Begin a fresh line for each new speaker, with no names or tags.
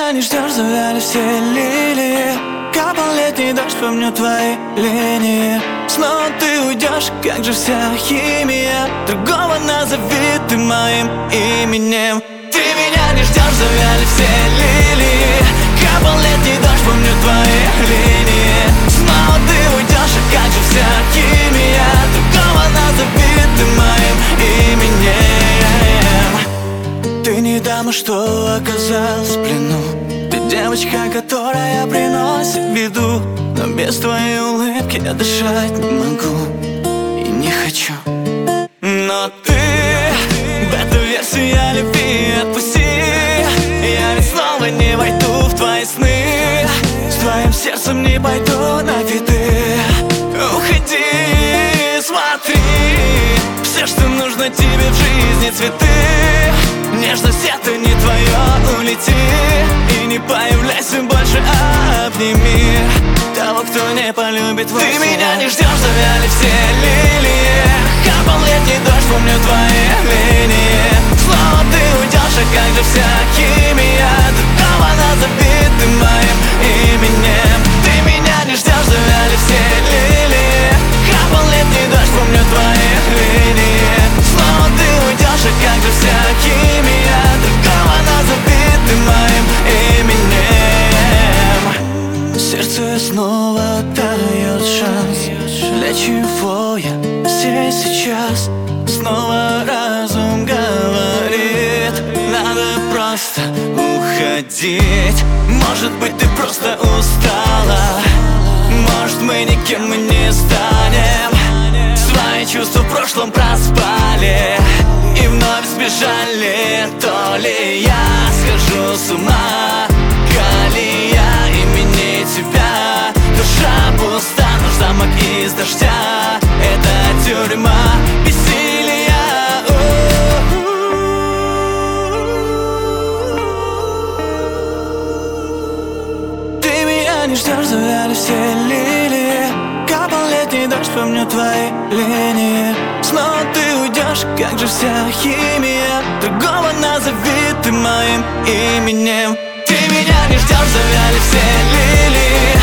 меня не ждешь, завяли все лилии. Капал летний дождь, помню твои линии. Снова ты уйдешь, как же вся химия. Другого назови ты моим именем. Ты меня не ждешь, завяли все лилии. Капал летний дождь, помню твои линии. Снова ты уйдешь, а как же вся химия. Другого назови ты моим именем. Ты не дама, что оказалась в плену. Ты девочка, которая приносит беду. Но без твоей улыбки я дышать не могу и не хочу. Но ты, бета-версия любви, отпусти. Я ведь снова не войду в твои сны. С твоим сердцем не пойду на виды. Уходи, смотри. Все, что нужно тебе в жизни, цветы. Нежность — это не твое, улети. И не появляйся больше, обними того, кто не полюбит во Ты меня не ждешь, завяли все лилии. Капал летний дождь, помню твои линии. Снова ты уйдешь, а как же вся химия. Другого назови ты моим именем. Ты меня не ждешь, завяли все лилии. Капал летний дождь, помню твои линии. Снова ты уйдешь, а как же вся химия. Другого назови ты моим именем. Сердце снова дает шанс. Для чего я здесь сейчас? Снова разум говорит: надо просто уходить. Может быть, ты просто устала. Может, мы никем и не станем. Свои чувства в прошлом проспали и вновь сбежали. То ли я схожу с ума, коли я имени тебя. Душа пуста, наш замок из дождя. Это тюрьма бессилия. Ты меня не ждешь, завяли все лилии. Капал летний дождь, помню твои линии. Снова ты уйдешь, как же вся химия. Другого назови ты моим именем. Ты меня не ждешь, завяли все лилии.